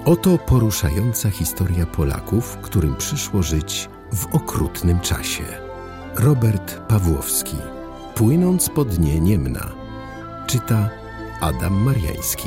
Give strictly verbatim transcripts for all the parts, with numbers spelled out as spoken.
Oto poruszająca historia Polaków, którym przyszło żyć w okrutnym czasie. Robert Pawłowski. Płynąc po dnie Niemna. Czyta Adam Mariański.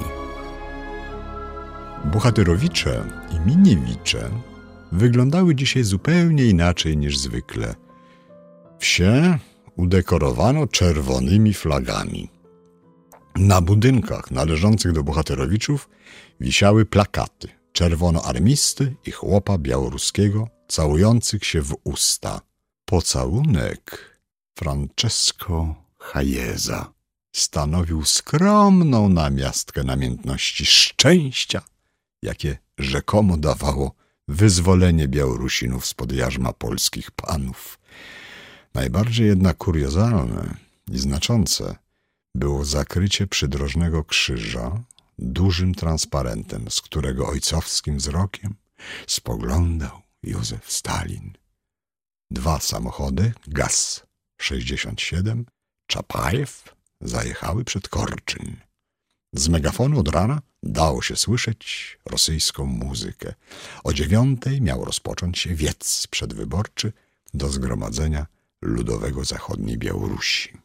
Bohaterowicze i Miniewicze wyglądały dzisiaj zupełnie inaczej niż zwykle. Wsie udekorowano czerwonymi flagami. Na budynkach należących do bohaterowiczów wisiały plakaty czerwonoarmisty i chłopa białoruskiego całujących się w usta. Pocałunek Francesco Hayeza stanowił skromną namiastkę namiętności szczęścia, jakie rzekomo dawało wyzwolenie Białorusinów spod jarzma polskich panów. Najbardziej jednak kuriozalne i znaczące było zakrycie przydrożnego krzyża dużym transparentem, z którego ojcowskim wzrokiem spoglądał Józef Stalin. Dwa samochody Gaz sześćdziesiąt siedem Czapajew zajechały przed Korczyn. Z megafonu od rana dało się słyszeć rosyjską muzykę. O dziewiątej miał rozpocząć się wiec przedwyborczy do Zgromadzenia Ludowego Zachodniej Białorusi.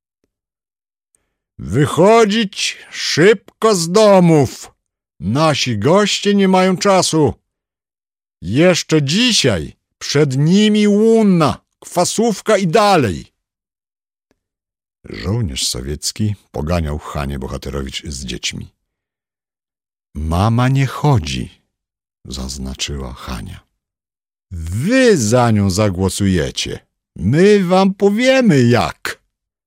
Wychodzić szybko z domów! Nasi goście nie mają czasu. Jeszcze dzisiaj przed nimi łunna, kwasówka i dalej. Żołnierz sowiecki poganiał Hanię Bohaterowicz z dziećmi. Mama nie chodzi, zaznaczyła Hania. Wy za nią zagłosujecie. My wam powiemy jak.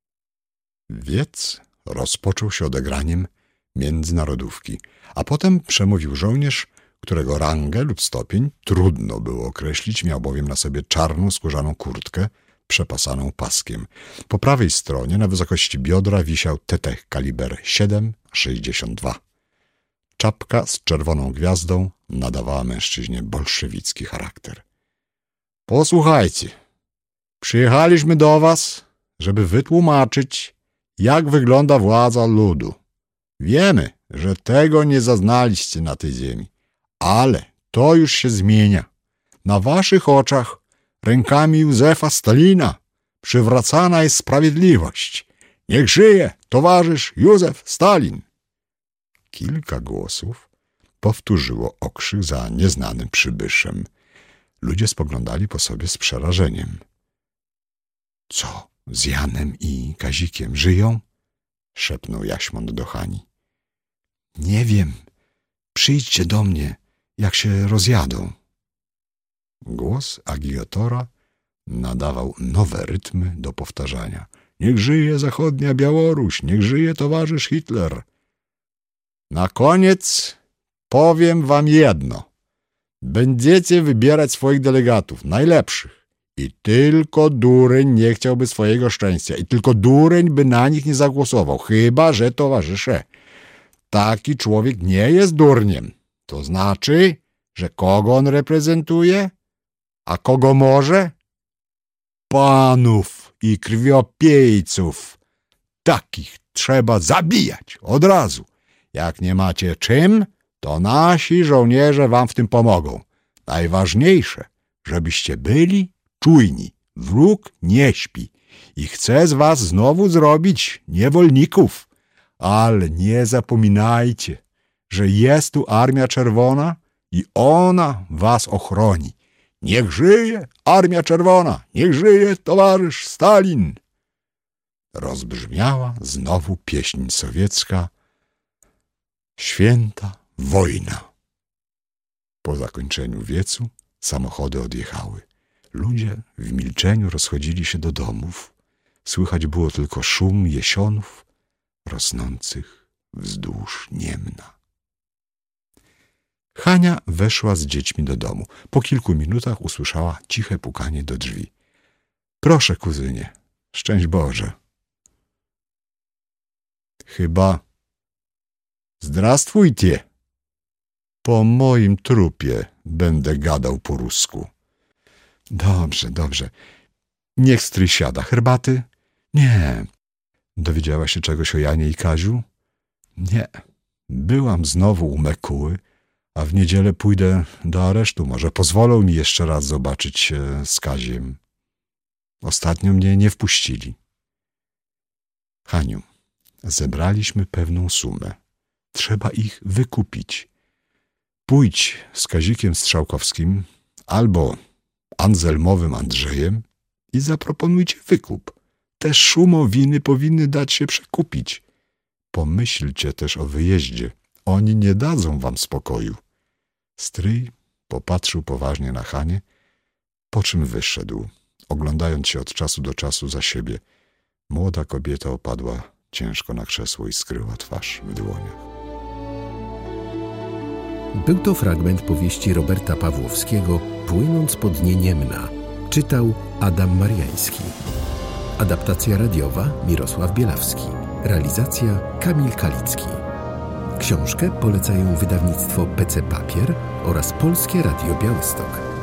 Wiec rozpoczął się odegraniem międzynarodówki, a potem przemówił żołnierz, którego rangę lub stopień trudno było określić, miał bowiem na sobie czarną skórzaną kurtkę przepasaną paskiem. Po prawej stronie na wysokości biodra wisiał tetech kaliber siedem sześćdziesiąt dwa. Czapka z czerwoną gwiazdą nadawała mężczyźnie bolszewicki charakter. Posłuchajcie, przyjechaliśmy do was, żeby wytłumaczyć, jak wygląda władza ludu. Wiemy, że tego nie zaznaliście na tej ziemi, ale to już się zmienia. Na waszych oczach rękami Józefa Stalina przywracana jest sprawiedliwość. Niech żyje towarzysz Józef Stalin. Kilka głosów powtórzyło okrzyk za nieznanym przybyszem. Ludzie spoglądali po sobie z przerażeniem. Co z Janem i Kazikiem żyją? Szepnął Jaśmont do Hani. Nie wiem. Przyjdźcie do mnie, jak się rozjadą. Głos agiatora nadawał nowe rytmy do powtarzania. Niech żyje zachodnia Białoruś, niech żyje towarzysz Hitler. Na koniec powiem wam jedno. Będziecie wybierać swoich delegatów, najlepszych. I tylko dureń nie chciałby swojego szczęścia. I tylko dureń by na nich nie zagłosował. Chyba że, towarzysze, taki człowiek nie jest durniem. To znaczy, że kogo on reprezentuje? A kogo może? Panów i krwiopijców. Takich trzeba zabijać od razu. Jak nie macie czym, to nasi żołnierze wam w tym pomogą. Najważniejsze, żebyście byli czujni. Wróg nie śpi i chce z was znowu zrobić niewolników. Ale nie zapominajcie, że jest tu Armia Czerwona i ona was ochroni. Niech żyje Armia Czerwona, niech żyje towarzysz Stalin. Rozbrzmiała znowu pieśń sowiecka. Święta wojna. Po zakończeniu wiecu samochody odjechały. Ludzie w milczeniu rozchodzili się do domów. Słychać było tylko szum jesionów rosnących wzdłuż Niemna. Hania weszła z dziećmi do domu. Po kilku minutach usłyszała ciche pukanie do drzwi. Proszę, kuzynie, szczęść Boże. Chyba zdrastwujcie. Po moim trupie będę gadał po rusku. Dobrze, dobrze. Niech stryj siada. Herbaty? Nie. Dowiedziała się czegoś o Janie i Kaziu? Nie. Byłam znowu u Mekuły, A w niedzielę pójdę do aresztu. Może pozwolą mi jeszcze raz zobaczyć się z Kaziem. Ostatnio mnie nie wpuścili. Haniu, zebraliśmy pewną sumę. Trzeba ich wykupić. Pójdź z Kazikiem Strzałkowskim albo Anzelmowym Andrzejem i zaproponujcie wykup. Te szumowiny powinny dać się przekupić. Pomyślcie też o wyjeździe. Oni nie dadzą wam spokoju. Stryj popatrzył poważnie na Hanię, po czym wyszedł, oglądając się od czasu do czasu za siebie. Młoda kobieta opadła ciężko na krzesło i skryła twarz w dłoniach. Był to fragment powieści Roberta Pawłowskiego „Płynąc po dnie Niemna”. Czytał Adam Mariański. Adaptacja radiowa Mirosław Bielawski. Realizacja Kamil Kalicki. Książkę polecają wydawnictwo P C Papier oraz Polskie Radio Białystok.